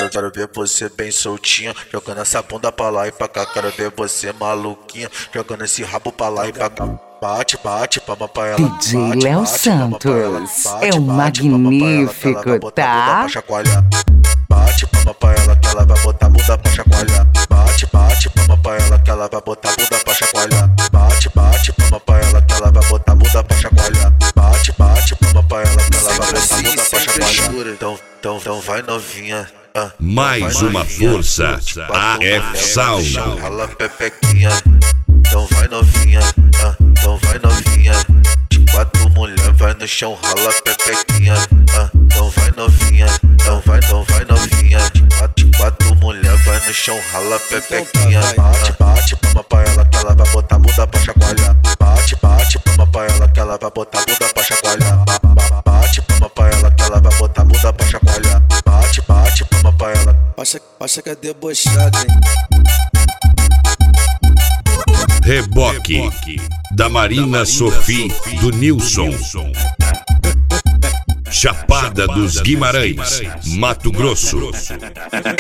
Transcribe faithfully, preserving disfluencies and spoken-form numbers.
quero, quero ver você bem soltinha, jogando essa bunda pra lá e pra cá. Quero ver você maluquinha, jogando esse rabo pra lá e pra cá. Bate, bate, palma pra ela. D J Léo Santos é o magnífico, tá? Bate, palma pra ela que ela vai botar a bunda pra chacoalhar. Bate, bate, palma pra ela que ela vai botar a bunda pra chacoalhar. Bate, bate, palma pra ela que ela vai botar a bunda pra chacoalhar. Bate, bate, palma pra ela que ela vai botar a bunda pra chacoalhar. Então, então, então vai novinha. Ah, mais vai uma novinha. força, A F Sound. Rala pepequinha. Então vai novinha. Ah, então vai novinha. De quatro mulher vai no chão, rala pepequinha. Ah, então vai novinha. Então vai, então vai novinha. De quatro, de quatro mulher vai no chão, rala pepequinha. Bate, bate, palma pra ela que ela vai botar a bunda pra chacoalhar. Bate, bate, palma pra ela que ela vai botar a bunda pra chacoalhar. Bate, palma pra ela que ela vai botar a bunda pra chacoalhar. Bate, bate, palma pra ela. Acha, acha que é debochado, hein? Reboque da Marina Sophie do Nilson. Chapada dos Guimarães, Mato Grosso.